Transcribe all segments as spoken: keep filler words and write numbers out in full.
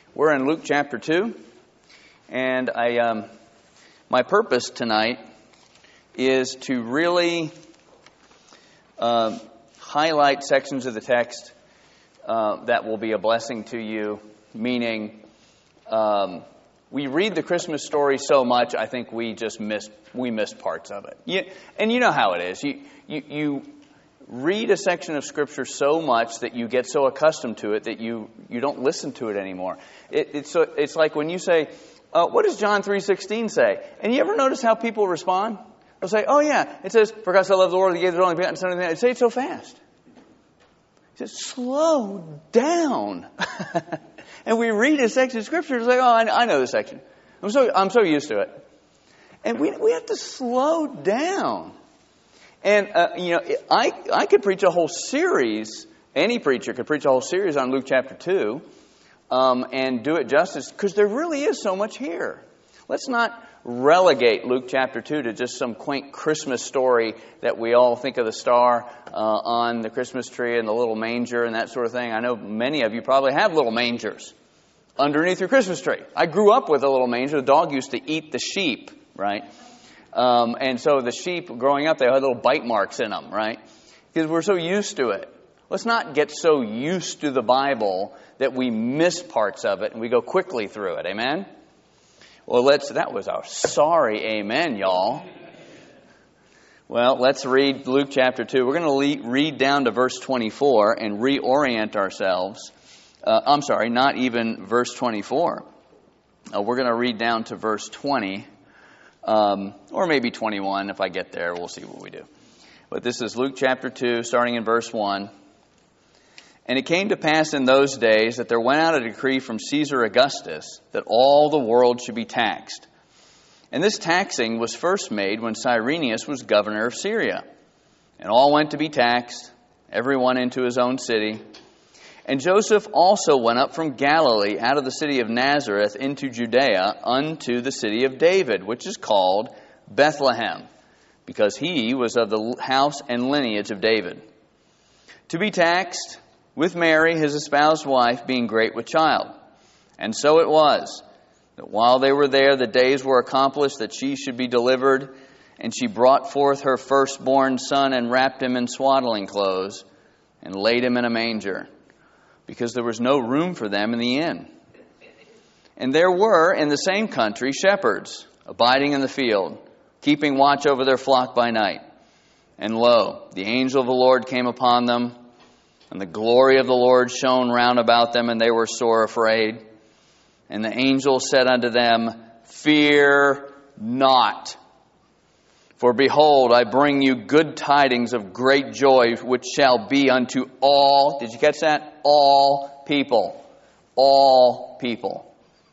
We're in Luke chapter two, and I, um, my purpose tonight is to really uh, highlight sections of the text uh, that will be a blessing to you, meaning um, we read the Christmas story so much, I think we just miss, we miss parts of it. You, and you know how it is. You, you, you read a section of Scripture so much that you get so accustomed to it that you, you don't listen to it anymore. It, it's so, it's like when you say, uh, what does John three sixteen say? And you ever notice how people respond? They'll say, oh yeah, it says, for God so loved the world, He gave His only begotten Son. They say it so fast. He says, slow down. And we read a section of Scripture, it's like, oh, I, I know this section. I'm so I'm so used to it. And we we have to slow down. And, uh, you know, I, I could preach a whole series, any preacher could preach a whole series on Luke chapter two um, and do it justice, because there really is so much here. Let's not relegate Luke chapter two to just some quaint Christmas story that we all think of the star uh, on the Christmas tree and the little manger and that sort of thing. I know many of you probably have little mangers underneath your Christmas tree. I grew up with a little manger. The dog used to eat the sheep, right? Um, and so the sheep, growing up, they had little bite marks in them, right? Because we're so used to it. Let's not get so used to the Bible that we miss parts of it and we go quickly through it. Amen? Well, let's. That was a sorry amen, y'all. Well, let's read Luke chapter two. We're going to read down to verse twenty-four and reorient ourselves. Uh, I'm sorry, not even verse twenty-four. Uh, we're going to read down to verse twenty. Um, or maybe twenty-one. If I get there, we'll see what we do. But this is Luke chapter two, starting in verse one. And it came to pass in those days that there went out a decree from Caesar Augustus that all the world should be taxed. And this taxing was first made when Cyrenius was governor of Syria. And all went to be taxed, everyone into his own city. And Joseph also went up from Galilee out of the city of Nazareth into Judea unto the city of David, which is called Bethlehem, because he was of the house and lineage of David, to be taxed with Mary, his espoused wife, being great with child. And so it was, that while they were there, the days were accomplished that she should be delivered. And she brought forth her firstborn son and wrapped him in swaddling clothes and laid him in a manger, because there was no room for them in the inn. And there were in the same country shepherds abiding in the field, keeping watch over their flock by night. And lo, the angel of the Lord came upon them, and the glory of the Lord shone round about them, and they were sore afraid. And the angel said unto them, Fear not. For behold, I bring you good tidings of great joy, which shall be unto all, did you catch that? All people. All people.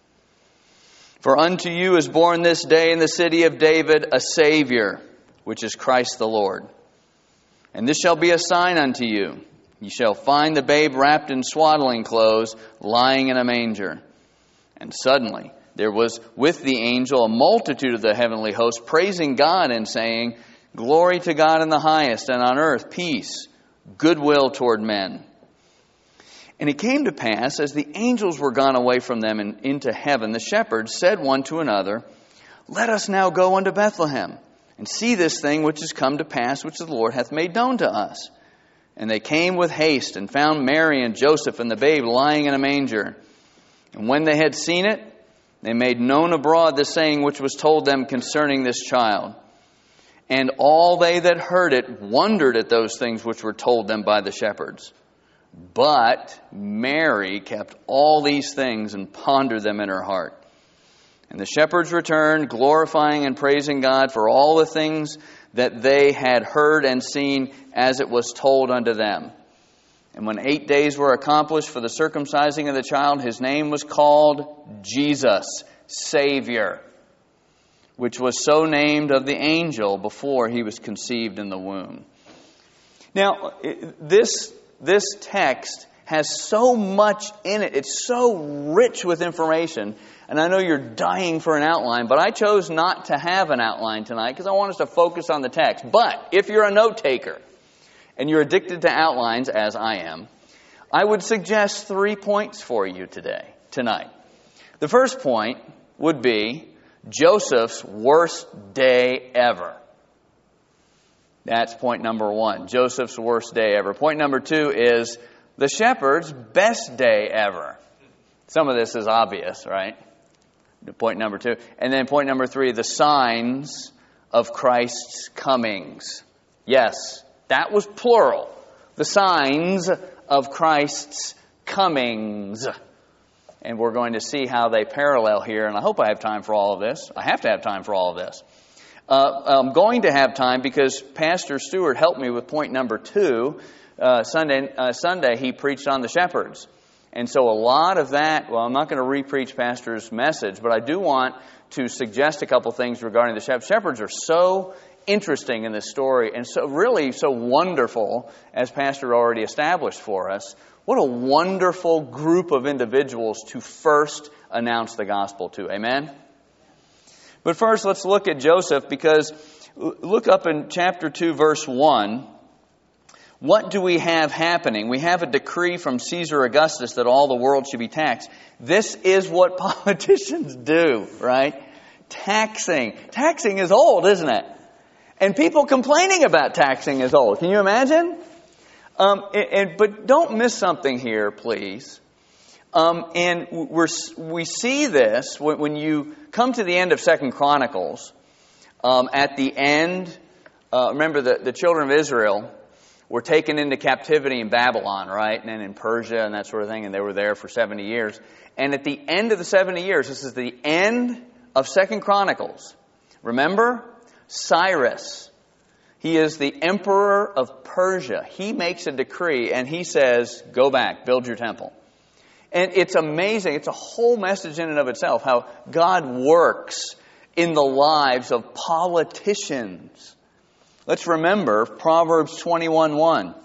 For unto you is born this day in the city of David a Savior, which is Christ the Lord. And this shall be a sign unto you. You shall find the babe wrapped in swaddling clothes, lying in a manger. And suddenly there was with the angel a multitude of the heavenly host, praising God and saying, Glory to God in the highest, and on earth peace, goodwill toward men. And it came to pass, as the angels were gone away from them and into heaven, the shepherds said one to another, Let us now go unto Bethlehem, and see this thing which is come to pass, which the Lord hath made known to us. And they came with haste, and found Mary and Joseph and the babe lying in a manger. And when they had seen it, they made known abroad the saying which was told them concerning this child. And all they that heard it wondered at those things which were told them by the shepherds. But Mary kept all these things and pondered them in her heart. And the shepherds returned, glorifying and praising God for all the things that they had heard and seen as it was told unto them. And when eight days were accomplished for the circumcising of the child, his name was called Jesus, Savior, which was so named of the angel before he was conceived in the womb. Now, this, this text has so much in it. It's so rich with information. And I know you're dying for an outline, but I chose not to have an outline tonight because I want us to focus on the text. But if you're a note taker and you're addicted to outlines, as I am, I would suggest three points for you today, tonight. The first point would be Joseph's worst day ever. That's point number one. Joseph's worst day ever. Point number two is the shepherd's best day ever. Some of this is obvious, right? Point number two. And then point number three, the signs of Christ's comings. Yes, that was plural. The signs of Christ's comings. And we're going to see how they parallel here. And I hope I have time for all of this. I have to have time for all of this. Uh, I'm going to have time because Pastor Stewart helped me with point number two. Uh, Sunday, uh, Sunday he preached on the shepherds. And so a lot of that, well, I'm not going to re-preach Pastor's message, but I do want to suggest a couple things regarding the shepherds. Shepherds are so interesting in this story and so really so wonderful, as Pastor already established for us. What a wonderful group of individuals to first announce the gospel to. Amen? But first, let's look at Joseph, because look up in chapter two, verse one. What do we have happening? We have a decree from Caesar Augustus that all the world should be taxed. This is what politicians do, right? Taxing. Taxing is old, isn't it? And people complaining about taxing is old. Can you imagine? Um, and, and, but don't miss something here, please. Um, and we're, we see this when, when you come to the end of Second Chronicles. Um, at the end, uh, remember the, the children of Israel were taken into captivity in Babylon, right? And then in Persia and that sort of thing. And they were there for seventy years. And at the end of the seventy years, this is the end of Second Chronicles. Remember? Cyrus. He is the emperor of Persia. He makes a decree and he says, go back, build your temple. And it's amazing. It's a whole message in and of itself, how God works in the lives of politicians. Let's remember Proverbs twenty-one one.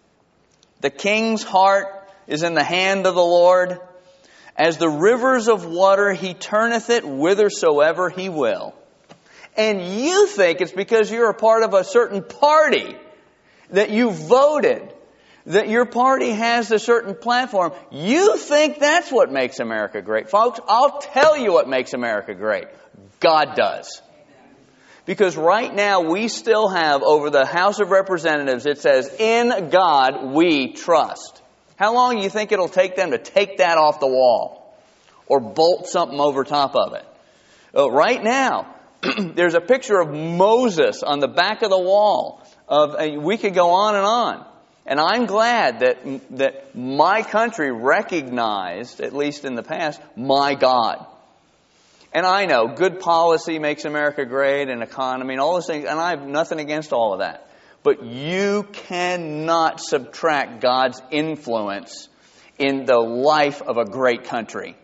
The king's heart is in the hand of the Lord. As the rivers of water, he turneth it whithersoever he will. And you think it's because you're a part of a certain party that you voted, that your party has a certain platform. You think that's what makes America great. Folks, I'll tell you what makes America great. God does. Because right now we still have over the House of Representatives, it says, in God we trust. How long do you think it'll take them to take that off the wall? Or bolt something over top of it? Uh, right now, there's a picture of Moses on the back of the wall. Of uh, we could go on and on. And I'm glad that that my country recognized, at least in the past, my God. And I know good policy makes America great, and economy and all those things, and I have nothing against all of that. But you cannot subtract God's influence in the life of a great country.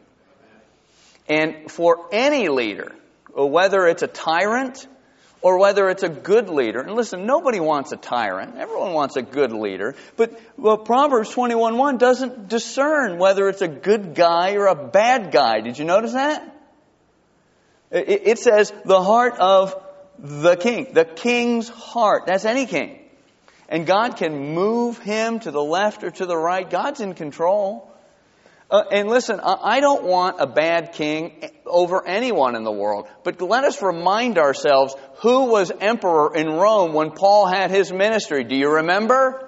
And for any leader, whether it's a tyrant or whether it's a good leader. And listen, nobody wants a tyrant. Everyone wants a good leader. But well, Proverbs twenty-one one doesn't discern whether it's a good guy or a bad guy. Did you notice that? It, it says the heart of the king. The king's heart. That's any king. And God can move him to the left or to the right. God's in control. Uh, and listen, I don't want a bad king over anyone in the world. But let us remind ourselves who was emperor in Rome when Paul had his ministry. Do you remember?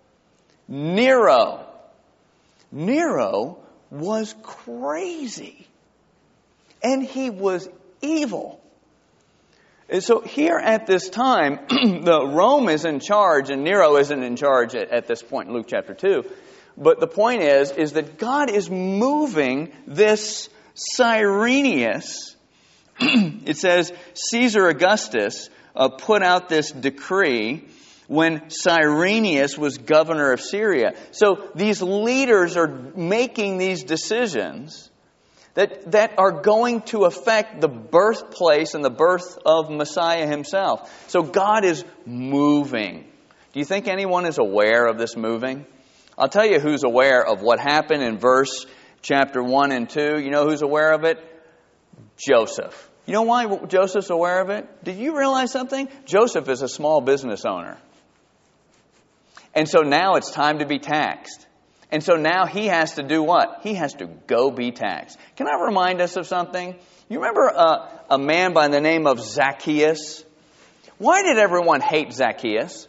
Nero. Nero was crazy. And he was evil. And so here at this time, the Rome is in charge and Nero isn't in charge at, at this point in Luke chapter two. But the point is, is that God is moving this Cyrenius. It says Caesar Augustus uh, put out this decree when Cyrenius was governor of Syria. So these leaders are making these decisions that, that are going to affect the birthplace and the birth of Messiah himself. So God is moving. Do you think anyone is aware of this moving? I'll tell you who's aware of what happened in verse chapter one and two. You know who's aware of it? Joseph. You know why Joseph's aware of it? Did you realize something? Joseph is a small business owner. And so now it's time to be taxed. And so now he has to do what? He has to go be taxed. Can I remind us of something? You remember uh, a man by the name of Zacchaeus? Why did everyone hate Zacchaeus?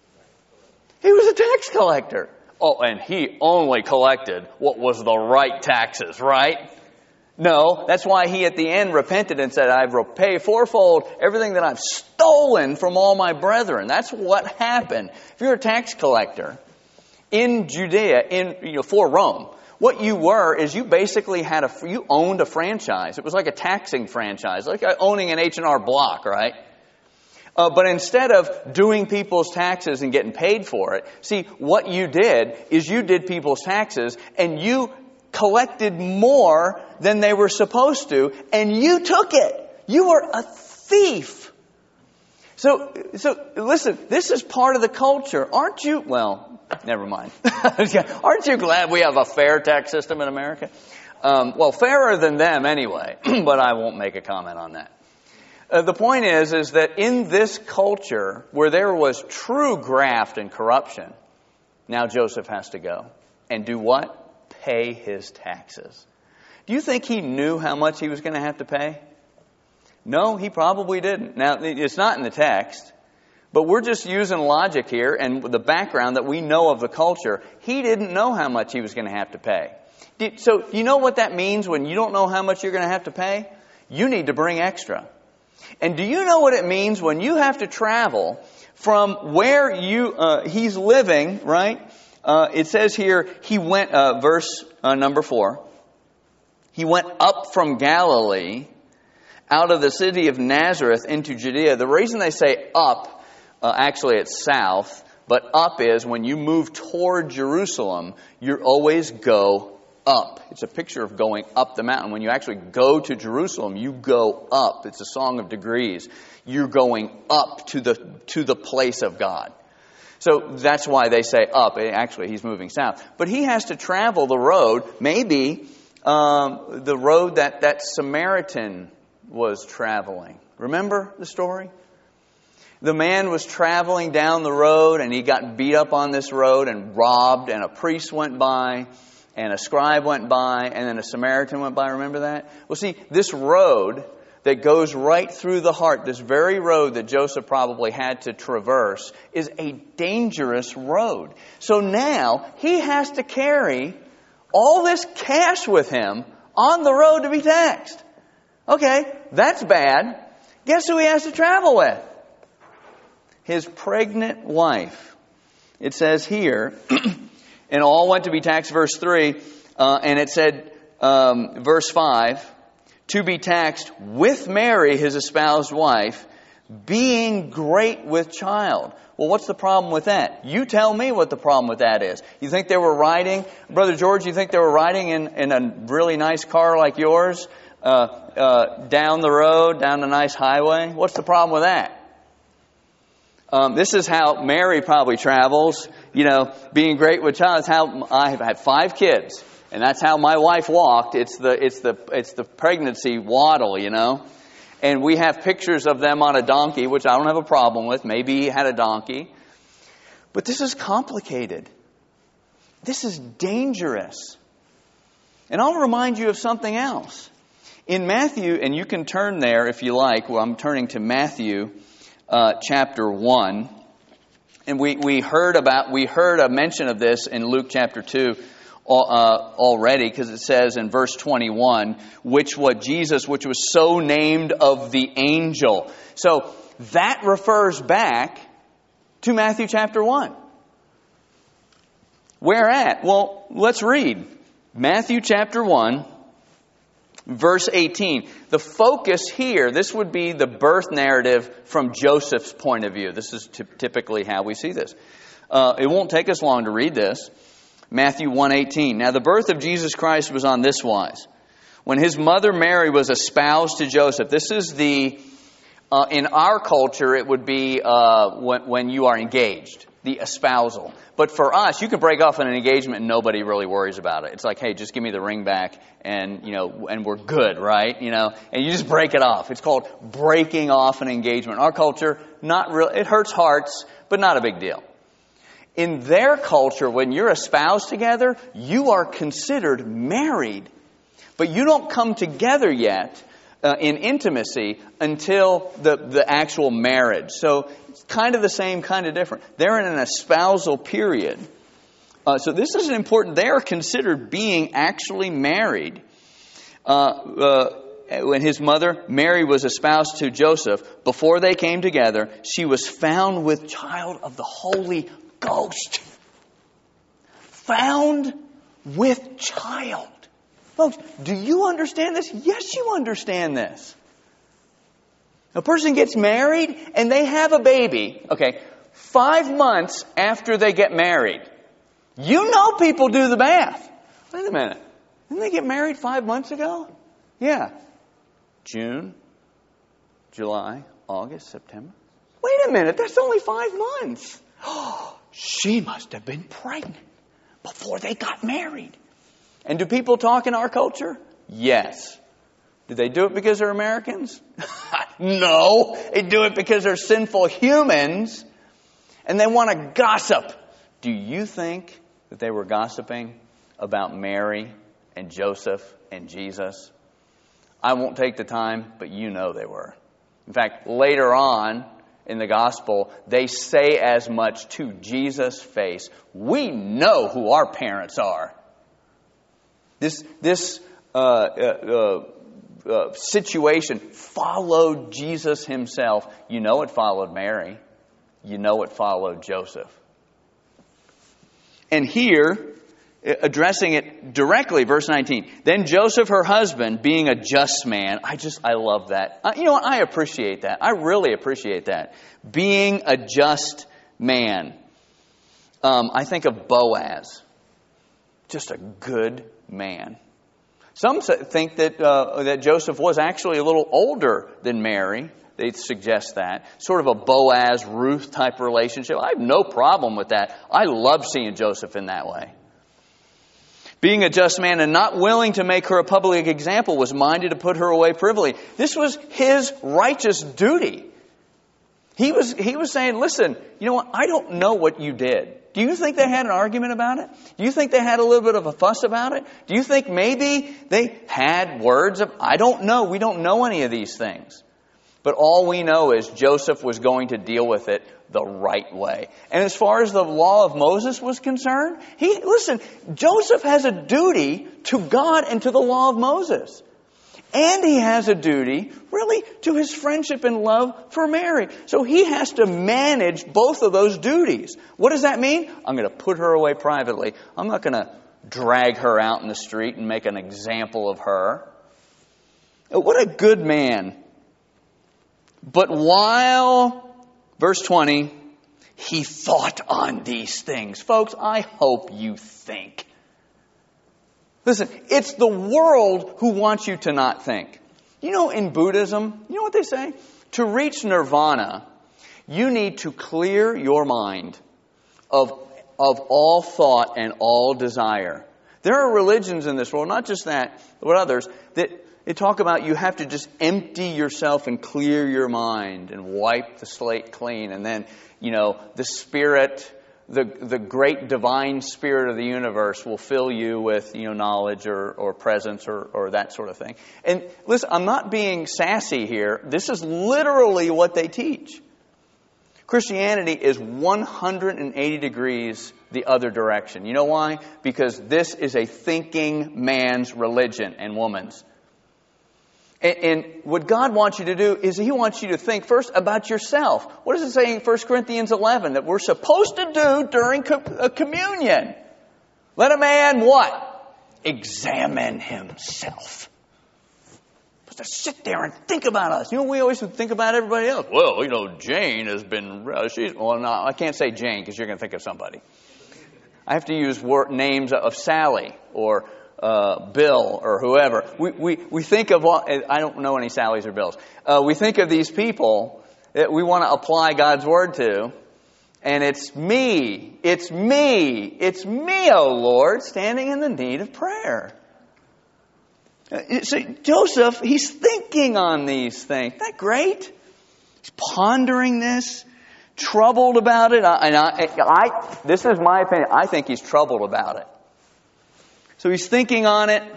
He was a tax collector. Oh, and he only collected what was the right taxes, right? No, that's why he at the end repented and said, I will pay fourfold everything that I've stolen from all my brethren. That's what happened. If you're a tax collector in Judea, in you know, for Rome, what you were is you basically had a, you owned a franchise. It was like a taxing franchise, like owning an H and R Block, right? Uh, but instead of doing people's taxes and getting paid for it, see, what you did is you did people's taxes and you collected more than they were supposed to, and you took it. You were a thief. So, so listen, this is part of the culture. Aren't you, well, never mind. Aren't you glad we have a fair tax system in America? Um, well, fairer than them anyway, but I won't make a comment on that. Uh, the point is, is that in this culture where there was true graft and corruption, now Joseph has to go and do what? Pay his taxes. Do you think he knew how much he was going to have to pay? No, he probably didn't. Now, it's not in the text, but we're just using logic here and the background that we know of the culture. He didn't know how much he was going to have to pay. So, you know what that means when you don't know how much you're going to have to pay? You need to bring extra. And do you know what it means when you have to travel from where you uh, he's living, right? Uh, it says here, he went, uh, verse uh, number four, he went up from Galilee, out of the city of Nazareth into Judea. The reason they say up, uh, actually it's south, but up is when you move toward Jerusalem, you always go up. It's a picture of going up the mountain. When you actually go to Jerusalem, you go up. It's a song of degrees. You're going up to the to the place of God. So that's why they say up. Actually, he's moving south. But he has to travel the road, maybe um, the road that that Samaritan was traveling. Remember the story? The man was traveling down the road and he got beat up on this road and robbed, and a priest went by and a scribe went by and then a Samaritan went by. Remember that? Well, see, this road that goes right through the heart, this very road that Joseph probably had to traverse, is a dangerous road. So now he has to carry all this cash with him on the road to be taxed. Okay, that's bad. Guess who he has to travel with? His pregnant wife. It says here, and all went to be taxed, verse three, uh, and it said, um, verse five, to be taxed with Mary, his espoused wife, being great with child. Well, what's the problem with that? You tell me what the problem with that is. You think they were riding, Brother George, you think they were riding in, in a really nice car like yours, uh, uh, down the road, down a nice highway? What's the problem with that? Um, this is how Mary probably travels, you know, being great with child. It's how I've had five kids, and that's how my wife walked. It's the it's the it's the pregnancy waddle, you know. And we have pictures of them on a donkey, which I don't have a problem with. Maybe he had a donkey. But this is complicated. This is dangerous. And I'll remind you of something else. In Matthew, and you can turn there if you like. Well, I'm turning to Matthew uh, chapter one. And we, we heard about we heard a mention of this in Luke chapter two uh, already, because it says in verse twenty-one, which what Jesus, which was so named of the angel. So that refers back to Matthew chapter one. Where at? Well, let's read Matthew chapter one, verse eighteen. The focus here, this would be the birth narrative from Joseph's point of view. This is t- typically how we see this. Uh, it won't take us long to read this. Matthew one eighteen. Now the birth of Jesus Christ was on this wise. When his mother Mary was espoused to Joseph. This is the, uh, in our culture, it would be uh, when, when you are engaged. The espousal. But for us, you can break off an engagement and nobody really worries about it. It's like, hey, just give me the ring back and, you know, and we're good, right? You know, and you just break it off. It's called breaking off an engagement. In our culture, not real. It hurts hearts, but not a big deal. In their culture, when you're espoused together, you are considered married. But you don't come together yet uh, in intimacy until the, the actual marriage. So it's kind of the same, kind of different. They're in an espousal period. Uh, so this is important. They are considered being actually married. Uh, uh, when his mother, Mary, was espoused to Joseph, before they came together, she was found with child of the Holy Ghost. Found with child. Folks, do you understand this? Yes, you understand this. A person gets married and they have a baby. Okay, five months after they get married. You know people do the math. Wait a minute. Didn't they get married five months ago? Yeah. June, July, August, September. Wait a minute. That's only five months. Oh, she must have been pregnant before they got married. And do people talk in our culture? Yes. Do they do it because they're Americans? No. They do it because they're sinful humans. And they want to gossip. Do you think that they were gossiping about Mary and Joseph and Jesus? I won't take the time, but you know they were. In fact, later on in the gospel, they say as much to Jesus' face. We know who our parents are. This this uh, uh, uh, uh, situation followed Jesus himself. You know it followed Mary. You know it followed Joseph. And here, addressing it directly, verse nineteen. Then Joseph, her husband, being a just man. I just, I love that. Uh, you know what? I appreciate that. I really appreciate that. Being a just man. Um, I think of Boaz. Just a good man. Some think that uh, that Joseph was actually a little older than Mary. They suggest that. Sort of a Boaz-Ruth type relationship. I have no problem with that. I love seeing Joseph in that way. Being a just man and not willing to make her a public example, was minded to put her away privily. This was his righteous duty. He was, he was saying, listen, you know what? I don't know what you did. Do you think they had an argument about it? Do you think they had a little bit of a fuss about it? Do you think maybe they had words of, I don't know. We don't know any of these things. But all we know is Joseph was going to deal with it the right way. And as far as the law of Moses was concerned, he, listen, Joseph has a duty to God and to the law of Moses. And he has a duty, really, to his friendship and love for Mary. So he has to manage both of those duties. What does that mean? I'm going to put her away privately. I'm not going to drag her out in the street and make an example of her. What a good man. But while, verse twenty, he thought on these things. Folks, I hope you think. Listen, it's the world who wants you to not think. You know, in Buddhism, you know what they say? To reach nirvana, you need to clear your mind of, of all thought and all desire. There are religions in this world, not just that, but others, that they talk about you have to just empty yourself and clear your mind and wipe the slate clean. And then, you know, the Spirit, the the great divine Spirit of the universe will fill you with, you know, knowledge or, or presence or, or that sort of thing. And listen, I'm not being sassy here. This is literally what they teach. Christianity is one hundred eighty degrees the other direction. You know why? Because this is a thinking man's religion and woman's. And what God wants you to do is He wants you to think first about yourself. What does it say in First Corinthians eleven that we're supposed to do during communion? Let a man what? Examine himself. Supposed to sit there and think about us. You know, we always think about everybody else. Well, you know, Jane has been, she's, well, no, I can't say Jane because you're going to think of somebody. I have to use word, names of Sally or Uh, Bill or whoever. We, we, we think of, all, I don't know any Sallys or Bills. Uh, we think of these people that we want to apply God's Word to. And it's me, it's me, it's me, O Lord, standing in the need of prayer. Uh, so Joseph, he's thinking on these things. Isn't that great? He's pondering this. troubled about it. I, and I, I, this is my opinion. I think he's troubled about it. So he's thinking on it.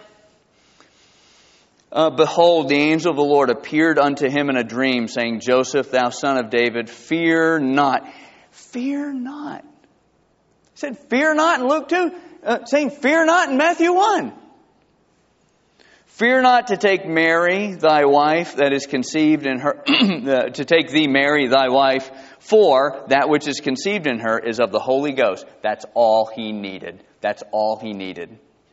Uh, Behold, the angel of the Lord appeared unto him in a dream, saying, Joseph, thou son of David, fear not. Fear not. He said, fear not in Luke two, uh, saying, fear not in Matthew one. Fear not to take Mary, thy wife, that is conceived in her, to take thee, Mary, thy wife, for that which is conceived in her is of the Holy Ghost. That's all he needed. That's all he needed.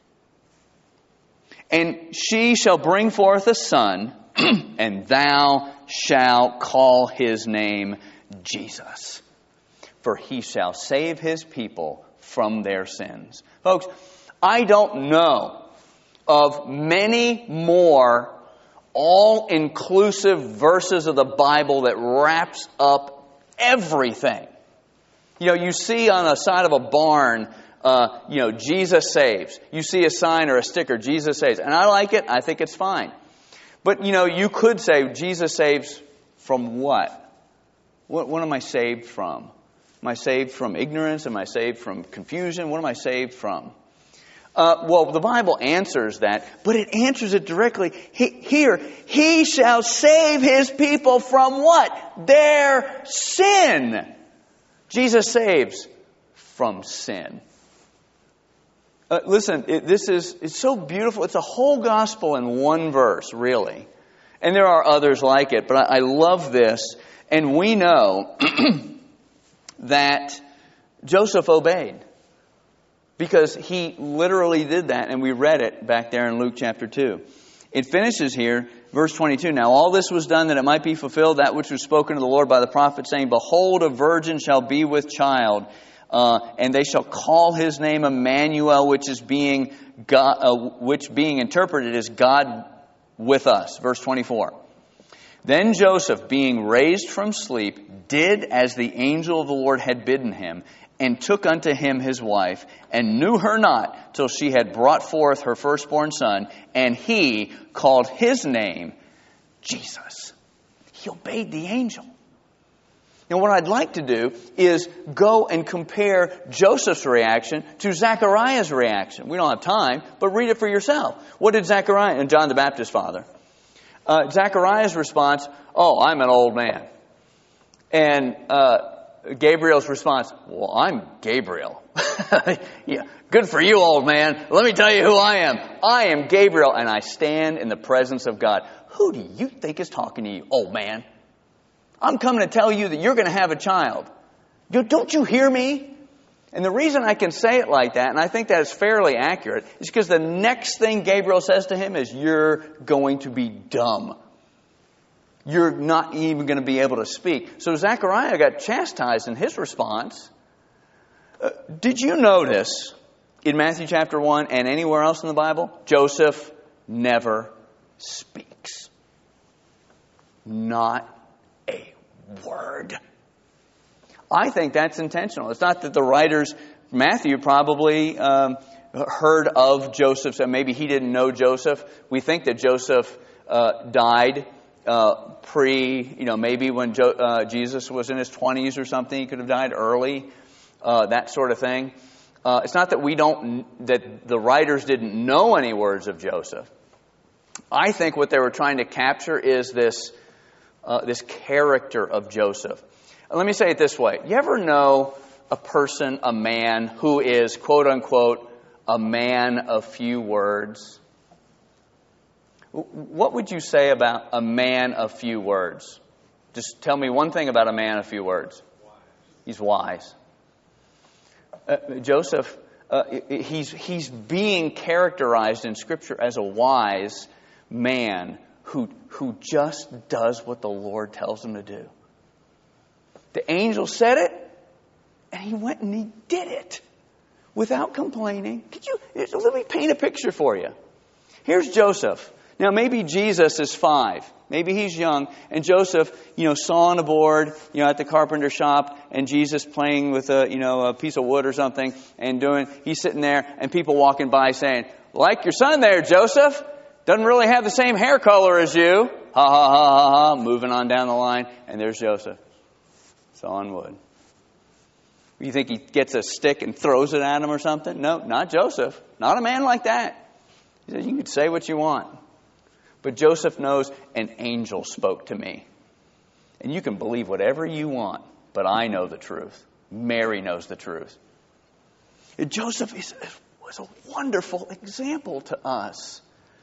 And she shall bring forth a son, and thou shalt call his name Jesus. For he shall save his people from their sins. Folks, I don't know of many more all-inclusive verses of the Bible that wraps up everything. You know, you see on the side of a barn, uh, you know, Jesus saves. You see a sign or a sticker, Jesus saves. And I like it. I think it's fine. But, you know, you could say, Jesus saves from what? What, what am I saved from? Am I saved from ignorance? Am I saved from confusion? What am I saved from? Uh, well, the Bible answers that, but it answers it directly. He, here, he shall save his people from what? Their sin. Jesus saves from sin. Uh, listen, it, this is it's so beautiful. It's a whole gospel in one verse, really. And there are others like it, but I, I love this. And we know that Joseph obeyed. Because he literally did that, and we read it back there in Luke chapter two. It finishes here, verse twenty-two. Now all this was done that it might be fulfilled, that which was spoken to the Lord by the prophet, saying, Behold, a virgin shall be with child, uh, and they shall call his name Emmanuel, which is being God, uh, which being interpreted as God with us. Verse twenty-four. Then Joseph, being raised from sleep, did as the angel of the Lord had bidden him, and took unto him his wife, and knew her not till she had brought forth her firstborn son, and he called his name Jesus. He obeyed the angel. Now what I'd like to do is go and compare Joseph's reaction to Zechariah's reaction. We don't have time, but read it for yourself. What did Zechariah, and John the Baptist's father, uh, Zechariah's response, oh, I'm an old man. And uh Gabriel's response, well, I'm Gabriel. Yeah, good for you, old man. Let me tell you who I am. I am Gabriel, and I stand in the presence of God. Who do you think is talking to you, old man? I'm coming to tell you that you're going to have a child. Don't you hear me? And the reason I can say it like that, and I think that is fairly accurate, is because the next thing Gabriel says to him is, you're going to be dumb. You're not even going to be able to speak. So Zechariah got chastised in his response. Uh, did you notice in Matthew chapter one and anywhere else in the Bible, Joseph never speaks. Not a word. I think that's intentional. It's not that the writers, Matthew probably um, heard of Joseph, so maybe he didn't know Joseph. We think that Joseph uh, died Uh, pre, you know, maybe when jo- uh, Jesus was in his twenties or something, he could have died early, uh, that sort of thing. Uh, it's not that we don't, that the writers didn't know any words of Joseph. I think what they were trying to capture is this, uh, this character of Joseph. Let me say it this way. You ever know a person, a man, who is, quote unquote, a man of few words? What would you say about a man of few words? Just tell me one thing about a man of few words. He's wise. Uh, Joseph, uh, he's he's being characterized in Scripture as a wise man who who just does what the Lord tells him to do. The angel said it, and he went and he did it without complaining. Could you let me paint a picture for you? Here's Joseph. Now, maybe Jesus is five. Maybe he's young. And Joseph, you know, sawing a board, you know, at the carpenter shop. And Jesus playing with a, you know, a piece of wood or something. And doing, he's sitting there and people walking by saying, like your son there, Joseph. Doesn't really have the same hair color as you. Ha, ha, ha, ha, ha. Moving on down the line. And there's Joseph. Sawing wood. You think he gets a stick and throws it at him or something? No, not Joseph. Not a man like that. He says, you can say what you want. But Joseph knows an angel spoke to me. And you can believe whatever you want, but I know the truth. Mary knows the truth. Joseph is, was a wonderful example to us.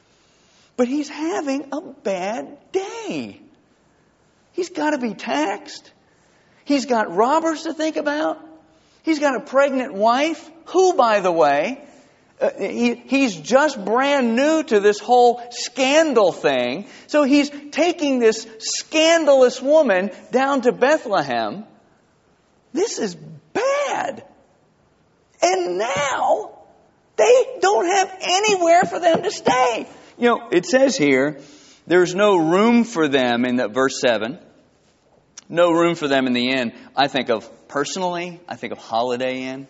But he's having a bad day. He's got to be taxed. He's got robbers to think about. He's got a pregnant wife, who, by the way, uh, he, he's just brand new to this whole scandal thing. So he's taking this scandalous woman down to Bethlehem. This is bad. And now they don't have anywhere for them to stay. You know, it says here, there's no room for them in the, verse seven. No room for them in the inn. I think of, personally, I think of Holiday Inn.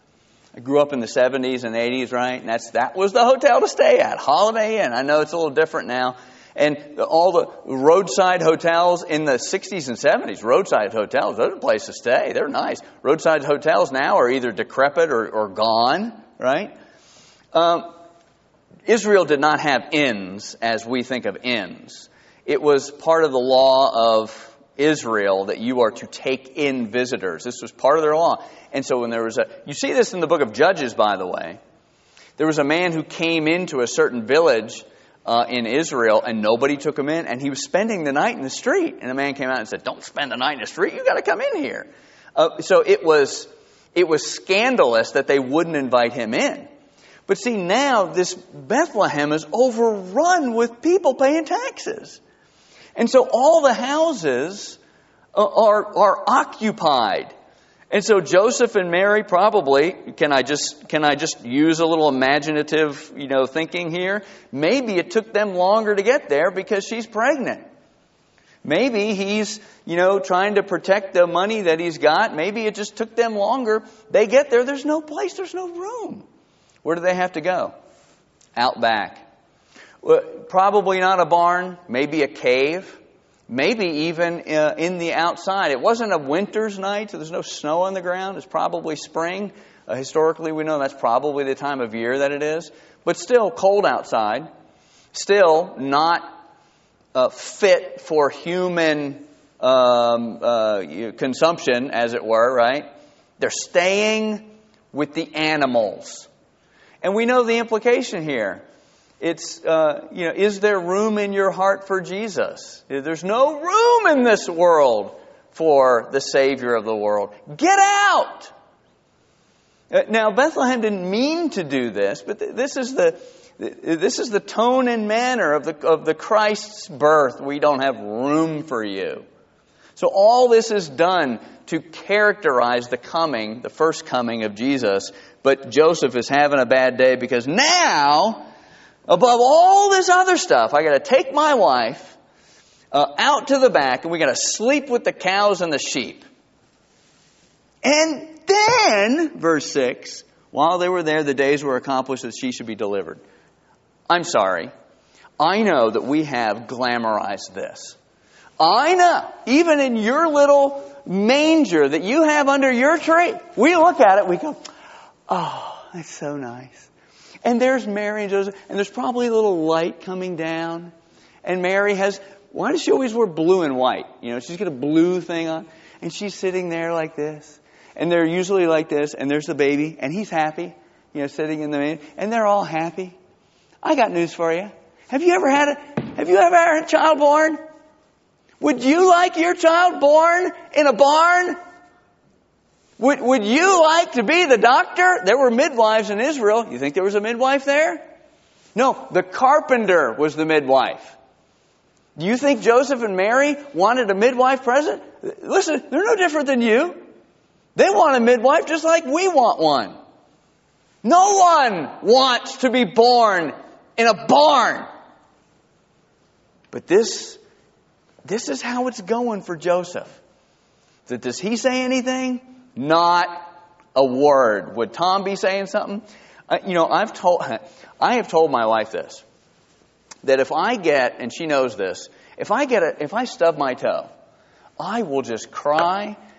I grew up in the seventies and eighties, right? And that's that was the hotel to stay at, Holiday Inn. I know it's a little different now. And all the roadside hotels in the sixties and seventies, roadside hotels, those are a place to stay. They're nice. Roadside hotels now are either decrepit or, or gone, right? Um, Israel did not have inns as we think of inns. It was part of the law of Israel that you are to take in visitors. This was part of their law. And so when there was a, you see this in the book of Judges, by the way. There was a man who came into a certain village uh, in Israel and nobody took him in, and he was spending the night in the street. And a man came out and said, "Don't spend the night in the street. You got to come in here." Uh, so it was, it was scandalous that they wouldn't invite him in. But see, now this Bethlehem is overrun with people paying taxes. And so all the houses are, are occupied. And so Joseph and Mary probably, can I just can I just use a little imaginative, you know, thinking here? Maybe it took them longer to get there because she's pregnant. Maybe he's, you know, trying to protect the money that he's got. Maybe it just took them longer. They get there, there's no place, there's no room. Where do they have to go? Out back. Well, probably not a barn, maybe a cave, maybe even uh, in the outside. It wasn't a winter's night, so there's no snow on the ground. It's probably spring. Uh, historically, we know that's probably the time of year that it is. But still cold outside. Still not uh, fit for human um, uh, consumption, as it were, right? They're staying with the animals. And we know the implication here. It's, uh, you know, is there room in your heart for Jesus? There's no room in this world for the Savior of the world. Get out! Uh, now, Bethlehem didn't mean to do this, but th- this is the this is the tone and manner of the of the Christ's birth. We don't have room for you. So all this is done to characterize the coming, the first coming of Jesus. But Joseph is having a bad day because now, above all this other stuff, I got to take my wife uh, out to the back, and we got to sleep with the cows and the sheep. And then, verse six, while they were there, the days were accomplished that she should be delivered. I'm sorry. I know that we have glamorized this. I know, even in your little manger that you have under your tree, we look at it, we go, oh, that's so nice. And there's Mary and Joseph, and there's probably a little light coming down. And Mary has, why does she always wear blue and white? You know, she's got a blue thing on, and she's sitting there like this. And they're usually like this, and there's the baby, and he's happy, you know, sitting in the manger, and they're all happy. I got news for you. Have you ever had a, have you ever had a child born? Would you like your child born in a barn? Would, would you like to be the doctor? There were midwives in Israel. You think there was a midwife there? No, the carpenter was the midwife. Do you think Joseph and Mary wanted a midwife present? Listen, they're no different than you. They want a midwife just like we want one. No one wants to be born in a barn. But this, this is how it's going for Joseph. That does he say anything? Not a word. Would Tom be saying something? Uh, you know, I've told, I have told my wife this, that if I get, and she knows this, if I get a, if I stub my toe, I will just cry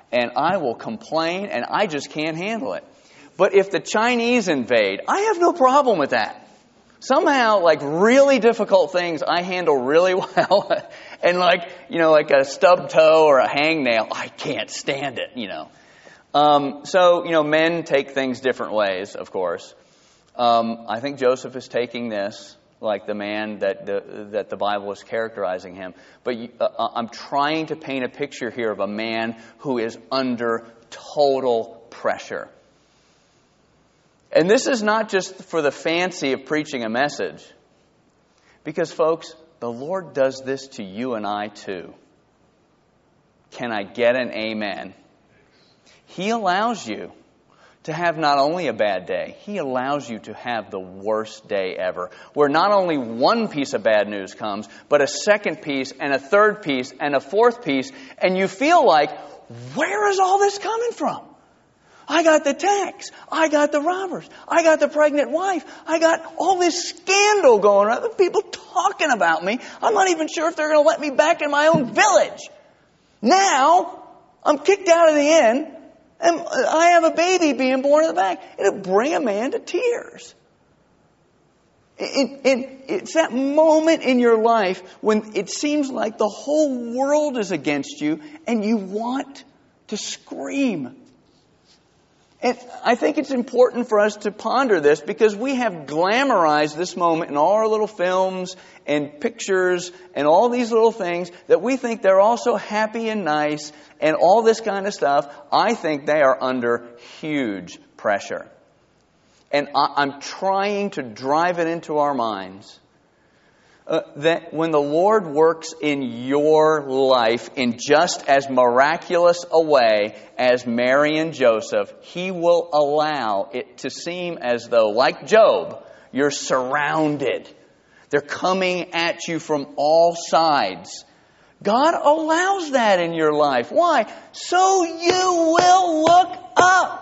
and I will complain, and I just can't handle it. But if the Chinese invade, I have no problem with that. Somehow, like really difficult things, I handle really well. And like, you know, like a stub toe or a hangnail, I can't stand it, you know. Um, so, you know, men take things different ways, of course. Um, I think Joseph is taking this like the man that the, that the Bible is characterizing him. But you, uh, I'm trying to paint a picture here of a man who is under total pressure. And this is not just for the fancy of preaching a message. Because, folks, the Lord does this to you and I too. Can I get an amen? He allows you to have not only a bad day, He allows you to have the worst day ever. Where not only one piece of bad news comes, but a second piece and a third piece and a fourth piece. And you feel like, where is all this coming from? I got the tax. I got the robbers. I got the pregnant wife. I got all this scandal going on. People talking about me. I'm not even sure if they're going to let me back in my own village. Now, I'm kicked out of the inn. And I have a baby being born in the back. It'll bring a man to tears. And, and it's that moment in your life when it seems like the whole world is against you and you want to scream. And I think it's important for us to ponder this because we have glamorized this moment in all our little films and pictures and all these little things that we think they're all so happy and nice and all this kind of stuff. I think they are under huge pressure. And I'm trying to drive it into our minds uh, that when the Lord works in your life in just as miraculous a way as Mary and Joseph, He will allow it to seem as though, like Job, you're surrounded. They're coming at you from all sides. God allows that in your life. Why? So you will look up.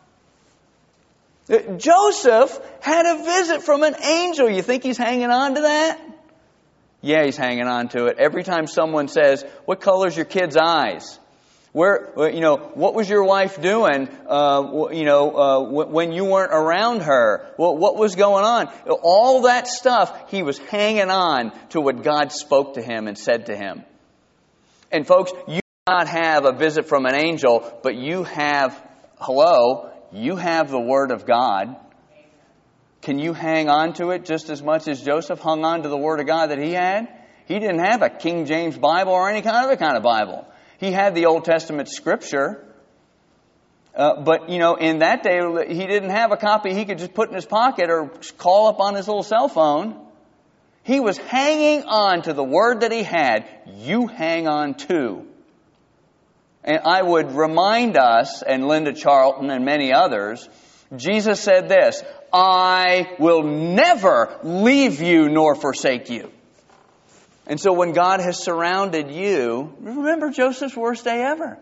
Joseph had a visit from an angel. You think he's hanging on to that? Yeah, he's hanging on to it. Every time someone says, "What color's your kid's eyes?" Where, you know, what was your wife doing, uh, you know, uh, when you weren't around her? Well, what was going on? All that stuff, he was hanging on to what God spoke to him and said to him. And folks, you do not have a visit from an angel, but you have, hello, you have the Word of God. Can you hang on to it just as much as Joseph hung on to the Word of God that he had? He didn't have a King James Bible or any kind of a kind of Bible. He had the Old Testament Scripture. Uh, but, you know, in that day, he didn't have a copy he could just put in his pocket or call up on his little cell phone. He was hanging on to the Word that he had. You hang on too. And I would remind us, and Linda Charlton and many others, Jesus said this, "I will never leave you nor forsake you." And so when God has surrounded you, remember Joseph's worst day ever.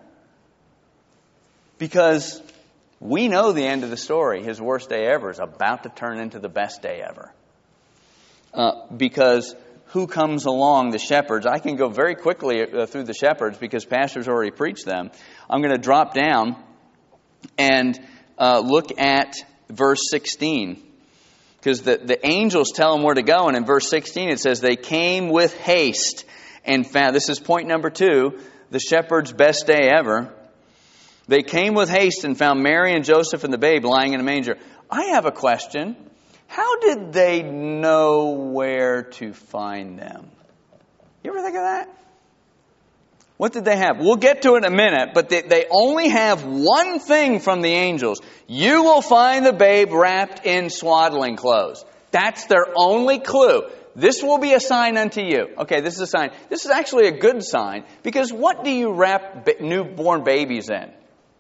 Because we know the end of the story. His worst day ever is about to turn into the best day ever. Uh, because who comes along? The shepherds. I can go very quickly uh, through the shepherds because Pastor's already preached them. I'm going to drop down and uh, look at verse sixteen. Because the, the angels tell them where to go. And in verse sixteen it says, they came with haste and found, this is point number two, the shepherd's best day ever. They came with haste and found Mary and Joseph and the babe lying in a manger. I have a question. How did they know where to find them? You ever think of that? What did they have? We'll get to it in a minute, but they, they only have one thing from the angels. You will find the babe wrapped in swaddling clothes. That's their only clue. This will be a sign unto you. Okay, this is a sign. This is actually a good sign, because what do you wrap ba- newborn babies in?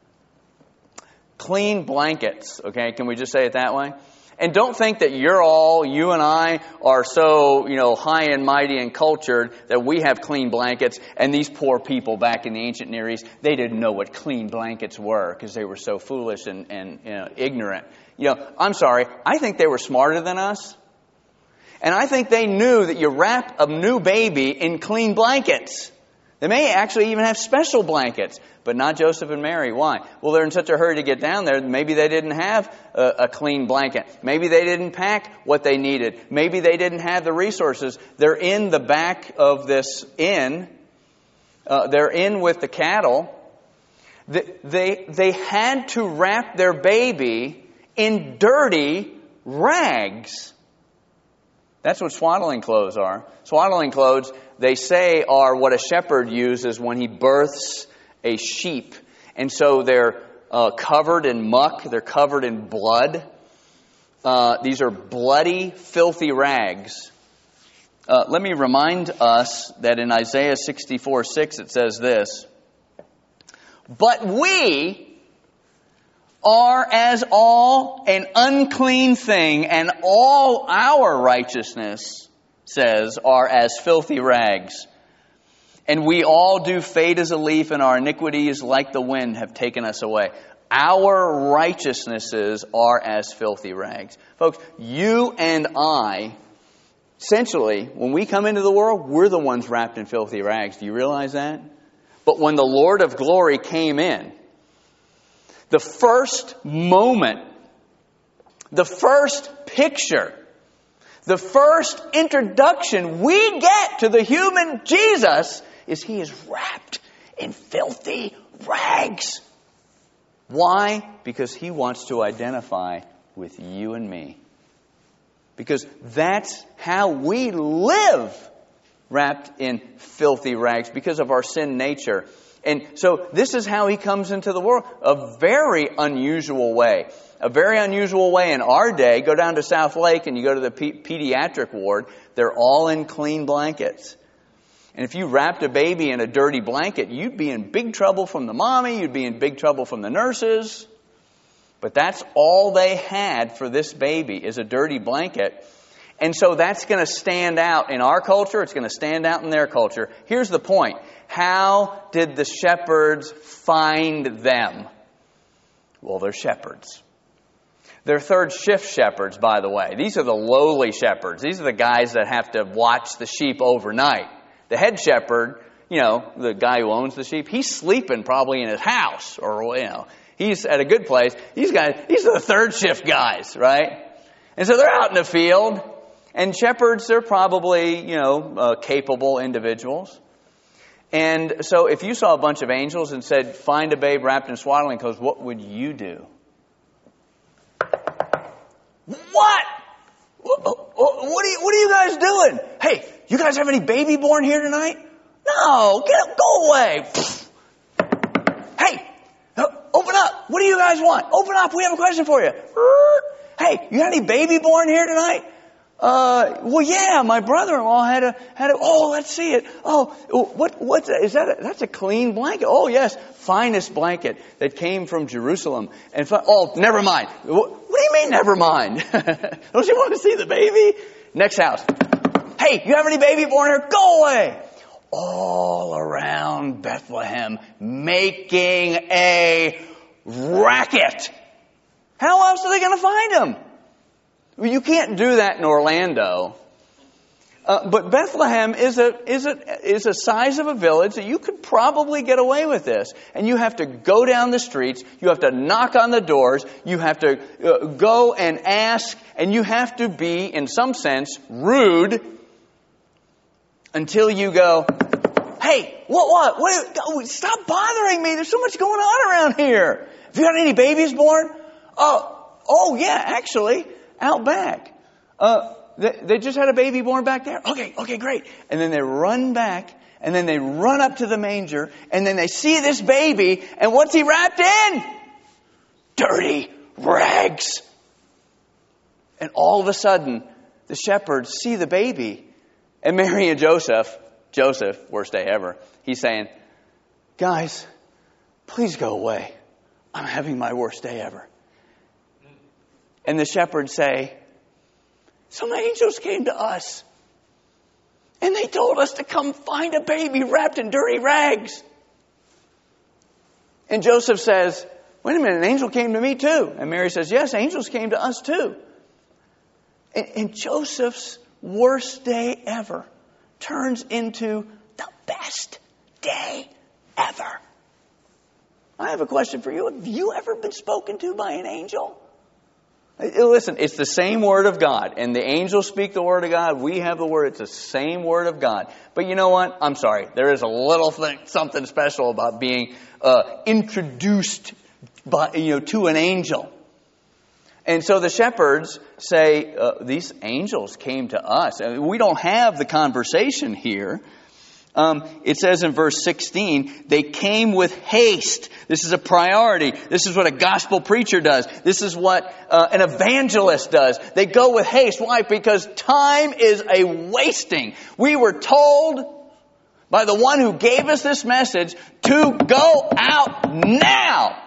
Clean blankets. Okay, can we just say it that way? And don't think that you're all, you and I are so, you know, high and mighty and cultured that we have clean blankets. And these poor people back in the ancient Near East, they didn't know what clean blankets were because they were so foolish and, and you know, ignorant. You know, I'm sorry, I think they were smarter than us. And I think they knew that you wrap a new baby in clean blankets. They may actually even have special blankets, but not Joseph and Mary. Why? Well, they're in such a hurry to get down there. Maybe they didn't have a, a clean blanket. Maybe they didn't pack what they needed. Maybe they didn't have the resources. They're in the back of this inn. Uh, they're in with the cattle. They, they, they had to wrap their baby in dirty rags. That's what swaddling clothes are. Swaddling clothes, they say, are what a shepherd uses when he births a sheep. And so they're uh, covered in muck. They're covered in blood. Uh, these are bloody, filthy rags. Uh, let me remind us that in Isaiah sixty-four six it says this. But we are as all an unclean thing, and all our righteousness, says, are as filthy rags. And we all do fade as a leaf, and our iniquities, like the wind, have taken us away. Our righteousnesses are as filthy rags. Folks, you and I, essentially, when we come into the world, we're the ones wrapped in filthy rags. Do you realize that? But when the Lord of glory came in, the first moment, the first picture, the first introduction we get to the human Jesus is he is wrapped in filthy rags. Why? Because he wants to identify with you and me. Because that's how we live, wrapped in filthy rags because of our sin nature. And so this is how he comes into the world, a very unusual way. A very unusual way in our day. Go down to South Lake and you go to the pe- pediatric ward. They're all in clean blankets. And if you wrapped a baby in a dirty blanket, you'd be in big trouble from the mommy. You'd be in big trouble from the nurses. But that's all they had for this baby is a dirty blanket. And so that's going to stand out in our culture. It's going to stand out in their culture. Here's the point. How did the shepherds find them? Well, they're shepherds. They're third shift shepherds, by the way. These are the lowly shepherds. These are the guys that have to watch the sheep overnight. The head shepherd, you know, the guy who owns the sheep, he's sleeping probably in his house or, you know, he's at a good place. These guys, these are the third shift guys, right? And so they're out in the field. And shepherds, they're probably, you know, uh, capable individuals. And so if you saw a bunch of angels and said, find a babe wrapped in swaddling clothes, what would you do? What? What are you, what are you guys doing? Hey, you guys have any baby born here tonight? No, get go away. Hey, open up. What do you guys want? Open up. We have a question for you. Hey, you got any baby born here tonight? Uh, well, yeah, my brother-in-law had a, had a, oh, let's see it. Oh, what, what's that? Is that a, that's a clean blanket? Oh, yes, finest blanket that came from Jerusalem. And, oh, never mind. What, what do you mean, never mind? Don't you want to see the baby? Next house. Hey, you have any baby born here? Go away. All around Bethlehem, making a racket. How else are they going to find him? Well, you can't do that in Orlando. Uh, but Bethlehem is a is a is a size of a village that you could probably get away with this. And you have to go down the streets. You have to knock on the doors. You have to uh, go and ask. And you have to be, in some sense, rude until you go, hey, what, what? what oh, stop bothering me. There's so much going on around here. Have you got any babies born? Oh, oh yeah, actually. Out back. Uh, they, they just had a baby born back there. Okay, okay, great. And then they run back, and then they run up to the manger, and then they see this baby, and what's he wrapped in? Dirty rags. And all of a sudden, the shepherds see the baby, and Mary and Joseph, Joseph, worst day ever, he's saying, guys, please go away. I'm having my worst day ever. And the shepherds say, some angels came to us. And they told us to come find a baby wrapped in dirty rags. And Joseph says, wait a minute, an angel came to me too. And Mary says, yes, angels came to us too. And, and Joseph's worst day ever turns into the best day ever. I have a question for you. Have you ever been spoken to by an angel? Listen, it's the same Word of God. And the angels speak the Word of God. We have the Word. It's the same Word of God. But you know what? I'm sorry. There is a little thing, something special about being uh, introduced by, you know, to an angel. And so the shepherds say, uh, these angels came to us. I mean, we don't have the conversation here. Um, it says in verse sixteen, they came with haste. This is a priority. This is what a gospel preacher does. This is what uh, an evangelist does. They go with haste. Why? Because time is a wasting. We were told by the one who gave us this message to go out now.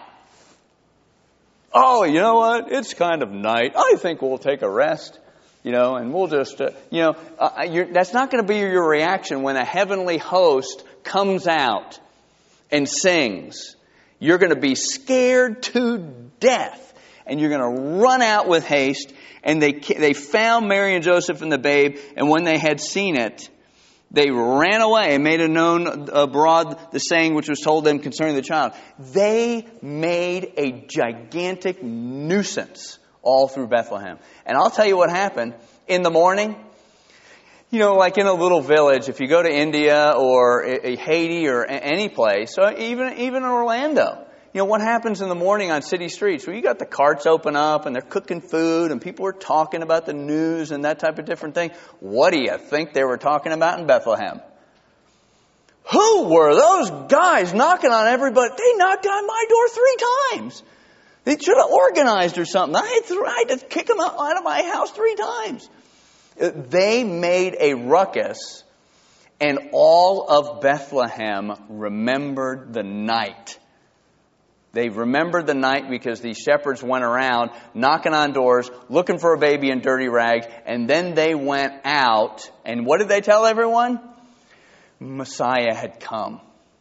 Oh, you know what? It's kind of night. I think we'll take a rest. You know, and we'll just, uh, you know, uh, you're, that's not going to be your reaction when a heavenly host comes out and sings. You're going to be scared to death. And you're going to run out with haste. And they they found Mary and Joseph and the babe. And when they had seen it, they ran away and made it known abroad the saying which was told them concerning the child. They made a gigantic nuisance all through Bethlehem. And I'll tell you what happened. In the morning, you know, like in a little village, if you go to India or Haiti or any place, or even, even Orlando, you know, what happens in the morning on city streets? Well, you got the carts open up and they're cooking food and people are talking about the news and that type of different thing. What do you think they were talking about in Bethlehem? Who were those guys knocking on everybody? They knocked on my door three times. They should have organized or something. I had, to, I had to kick them out, out of my house three times. They made a ruckus, and all of Bethlehem remembered the night. They remembered the night because these shepherds went around knocking on doors, looking for a baby in dirty rags, and then they went out, and what did they tell everyone? Messiah had come.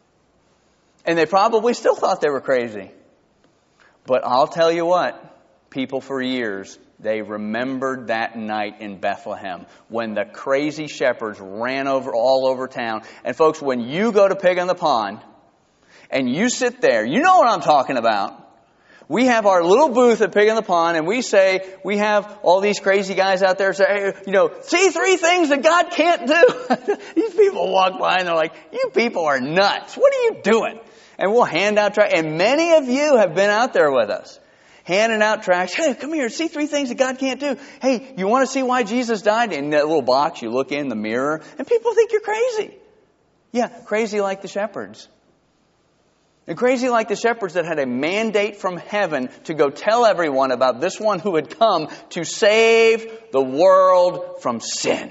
And they probably still thought they were crazy. But I'll tell you what, people for years, they remembered that night in Bethlehem when the crazy shepherds ran over all over town. And folks, when you go to Pig in the Pond and you sit there, you know what I'm talking about. We have our little booth at Pig in the Pond and we say, we have all these crazy guys out there say, hey, you know, see three things that God can't do. These people walk by and they're like, you people are nuts. What are you doing? And we'll hand out tracts. And many of you have been out there with us. Handing out tracts. Hey, come here. See three things that God can't do. Hey, you want to see why Jesus died? In that little box, you look in the mirror. And people think you're crazy. Yeah, crazy like the shepherds. And crazy like the shepherds that had a mandate from heaven to go tell everyone about this one who had come to save the world from sin.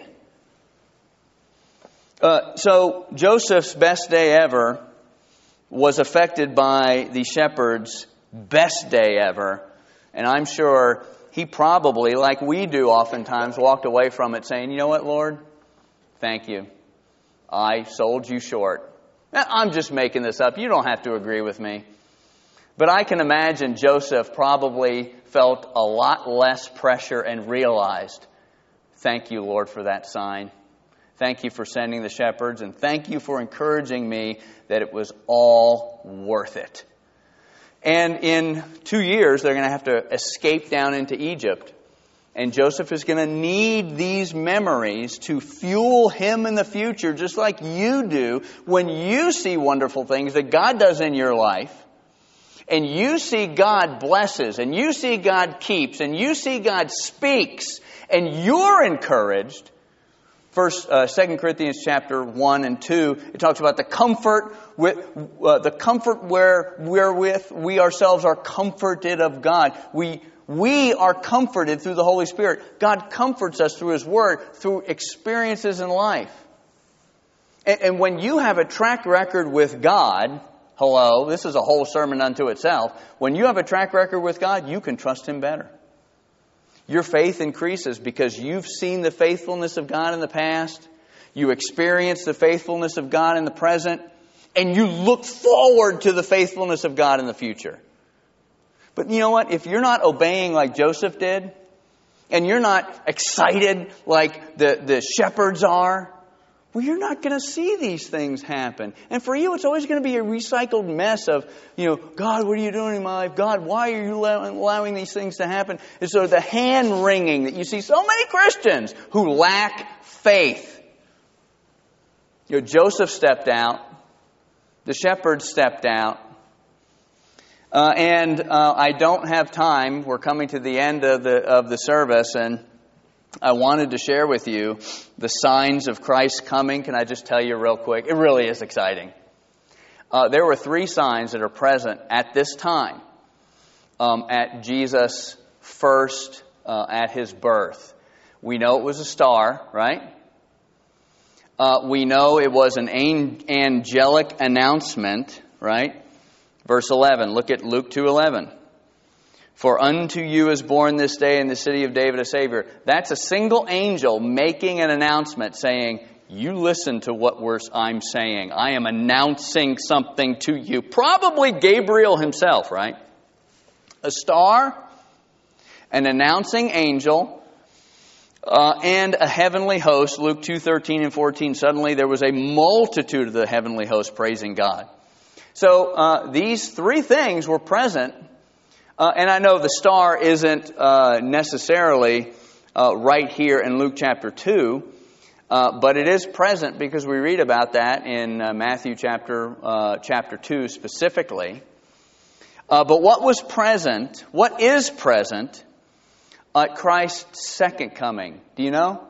Uh, so, Joseph's best day ever was affected by the shepherd's best day ever. And I'm sure he probably, like we do oftentimes, walked away from it saying, you know what, Lord? Thank you. I sold you short. I'm just making this up. You don't have to agree with me. But I can imagine Joseph probably felt a lot less pressure and realized, thank you, Lord, for that sign. Thank you for sending the shepherds, and thank you for encouraging me that it was all worth it. And in two years, they're going to have to escape down into Egypt. And Joseph is going to need these memories to fuel him in the future, just like you do when you see wonderful things that God does in your life. And you see God blesses, and you see God keeps, and you see God speaks, and you're encouraged. First, uh, Second Corinthians chapter one and two, it talks about the comfort with uh, the comfort where wherewith we ourselves are comforted of God. We we are comforted through the Holy Spirit. God comforts us through His Word, through experiences in life. And, and when you have a track record with God, hello, this is a whole sermon unto itself. When you have a track record with God, you can trust Him better. Your faith increases because you've seen the faithfulness of God in the past. You experience the faithfulness of God in the present. And you look forward to the faithfulness of God in the future. But you know what? If you're not obeying like Joseph did, and you're not excited like the, the shepherds are, Well, you're not going to see these things happen. And for you, it's always going to be a recycled mess of, you know, God, what are you doing in my life? God, why are you allowing these things to happen? And so the hand-wringing that you see so many Christians who lack faith. You know, Joseph stepped out. The shepherds stepped out. Uh, and uh, I don't have time. We're coming to the end of the of the service, and I wanted to share with you the signs of Christ coming. Can I just tell you real quick? It really is exciting. Uh, there were three signs that are present at this time um, at Jesus' first, uh, at His birth. We know it was a star, right? Uh, we know it was an angelic announcement, right? Verse eleven, look at Luke two eleven. For unto you is born this day in the city of David a Savior. That's a single angel making an announcement saying, you listen to what we're, I'm saying. I am announcing something to you. Probably Gabriel himself, right? A star, an announcing angel, uh, and a heavenly host. Luke two thirteen and fourteen. Suddenly there was a multitude of the heavenly host praising God. So uh, these three things were present. Uh, and I know the star isn't uh, necessarily uh, right here in Luke chapter two, uh, but it is present because we read about that in uh, Matthew chapter uh, chapter two specifically. Uh, but what was present, what is present at Christ's second coming? Do you know?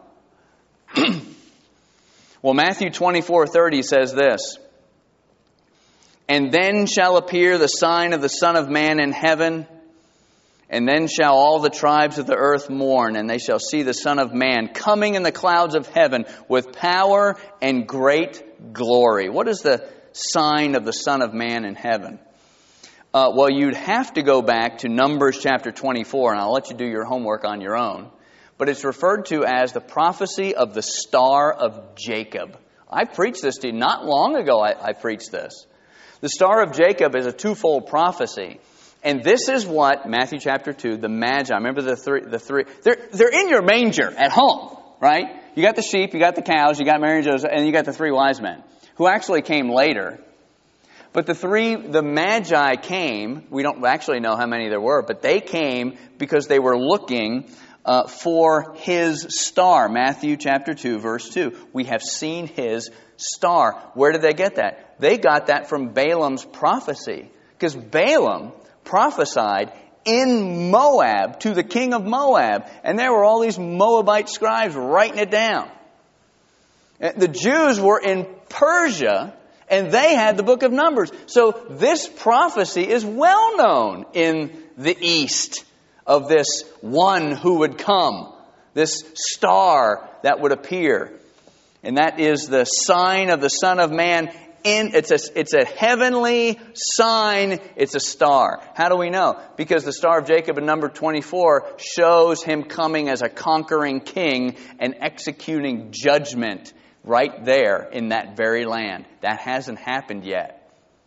Well, Matthew twenty-four thirty says this. And then shall appear the sign of the Son of Man in heaven, and then shall all the tribes of the earth mourn, and they shall see the Son of Man coming in the clouds of heaven with power and great glory. What is the sign of the Son of Man in heaven? Uh, well, you'd have to go back to Numbers chapter twenty-four, and I'll let you do your homework on your own. But it's referred to as the prophecy of the Star of Jacob. I preached this to you not long ago. I, I preached this. The Star of Jacob is a twofold prophecy. And this is what, Matthew chapter two, the Magi, remember the three, the three, they're, they're in your manger at home, right? You got the sheep, you got the cows, you got Mary and Joseph, and you got the three wise men, who actually came later. But the three, the Magi came, we don't actually know how many there were, but they came because they were looking uh, for His star. Matthew chapter two, verse two. We have seen His star. Where did they get that? They got that from Balaam's prophecy. Because Balaam prophesied in Moab to the king of Moab. And there were all these Moabite scribes writing it down. The Jews were in Persia, and they had the book of Numbers. So this prophecy is well known in the East of this one who would come, this star that would appear. And that is the sign of the Son of Man. In, it's a, it's a heavenly sign. It's a star. How do we know? Because the Star of Jacob in number twenty-four shows Him coming as a conquering king and executing judgment right there in that very land. That hasn't happened yet.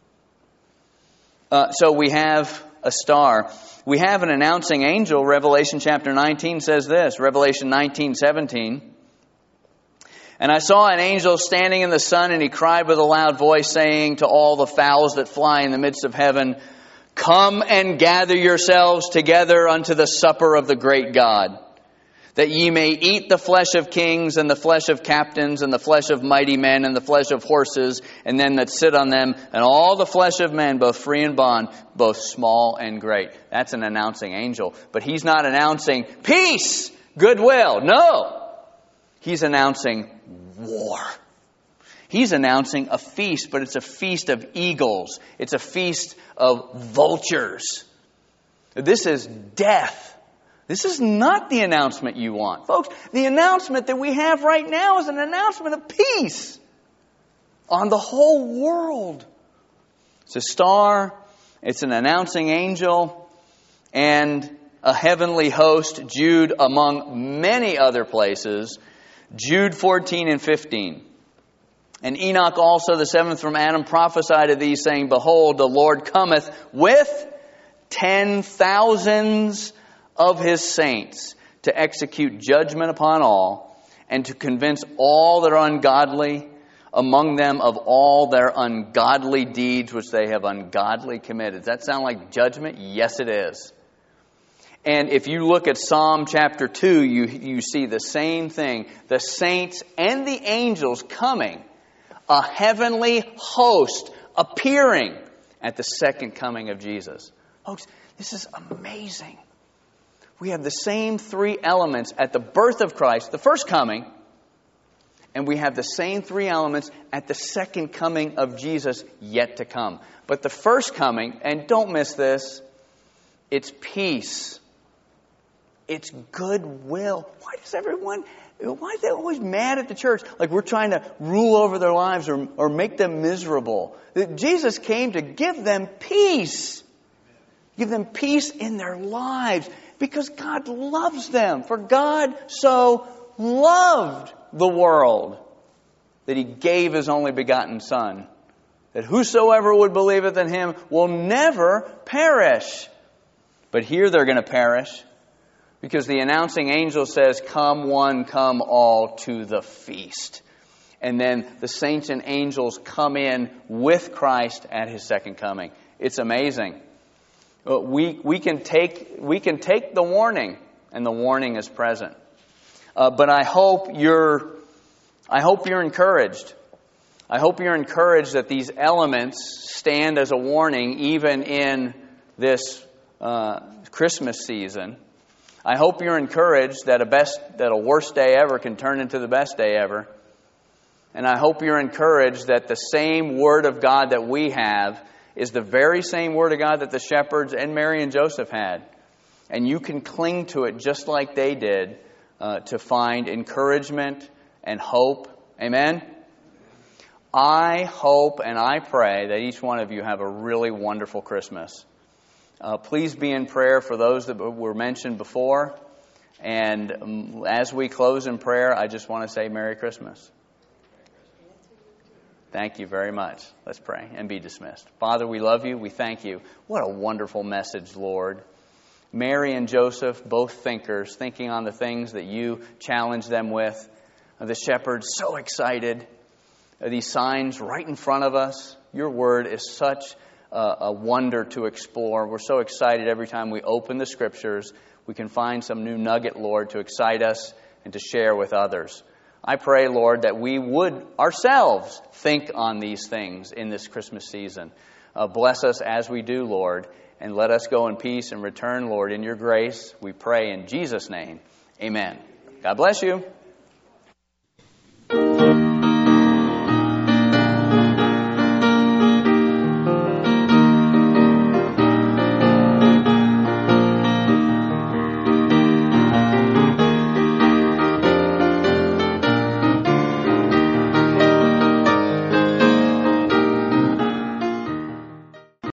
Uh, so we have a star. We have an announcing angel. Revelation chapter nineteen says this. Revelation nineteen seventeen. And I saw an angel standing in the sun, and he cried with a loud voice, saying to all the fowls that fly in the midst of heaven, come and gather yourselves together unto the supper of the great God, that ye may eat the flesh of kings, and the flesh of captains, and the flesh of mighty men, and the flesh of horses, and them that sit on them, and all the flesh of men, both free and bond, both small and great. That's an announcing angel. But he's not announcing peace, goodwill. No. He's announcing war. He's announcing a feast, but it's a feast of eagles. It's a feast of vultures. This is death. This is not the announcement you want. Folks, the announcement that we have right now is an announcement of peace on the whole world. It's a star. It's an announcing angel. And a heavenly host, Jude, among many other places. Jude fourteen and fifteen. And Enoch also, the seventh from Adam, prophesied of these, saying, behold, the Lord cometh with ten thousands of His saints to execute judgment upon all, and to convince all that are ungodly among them of all their ungodly deeds which they have ungodly committed. Does that sound like judgment? Yes, it is. And if you look at Psalm chapter two, you, you see the same thing. The saints and the angels coming, a heavenly host appearing at the second coming of Jesus. Folks, this is amazing. We have the same three elements at the birth of Christ, the first coming, and we have the same three elements at the second coming of Jesus yet to come. But the first coming, and don't miss this, it's peace. It's goodwill. Why does everyone, why are they always mad at the church? Like we're trying to rule over their lives or, or make them miserable. Jesus came to give them peace. Give them peace in their lives. Because God loves them. For God so loved the world that He gave His only begotten Son, that whosoever would believeth in Him will never perish. But here they're going to perish. Because the announcing angel says, come one, come all to the feast. And then the saints and angels come in with Christ at His second coming. It's amazing. We we can take we can take the warning, and the warning is present. Uh, but I hope you're I hope you're encouraged. I hope you're encouraged that these elements stand as a warning even in this uh, Christmas season. I hope you're encouraged that a best that a worst day ever can turn into the best day ever. And I hope you're encouraged that the same Word of God that we have is the very same Word of God that the shepherds and Mary and Joseph had. And you can cling to it just like they did uh, to find encouragement and hope. Amen? I hope and I pray that each one of you have a really wonderful Christmas. Uh, please be in prayer for those that were mentioned before. And um, as we close in prayer, I just want to say Merry Christmas. Thank you very much. Let's pray and be dismissed. Father, we love you. We thank you. What a wonderful message, Lord. Mary and Joseph, both thinkers, thinking on the things that you challenged them with. The shepherds, so excited. These signs right in front of us. Your word is such a, a wonder to explore. We're so excited every time we open the Scriptures. We can find some new nugget, Lord, to excite us and to share with others. I pray, Lord, that we would ourselves think on these things in this Christmas season. Uh, bless us as we do, Lord, and let us go in peace and return, Lord, in your grace. We pray in Jesus' name. Amen. God bless you.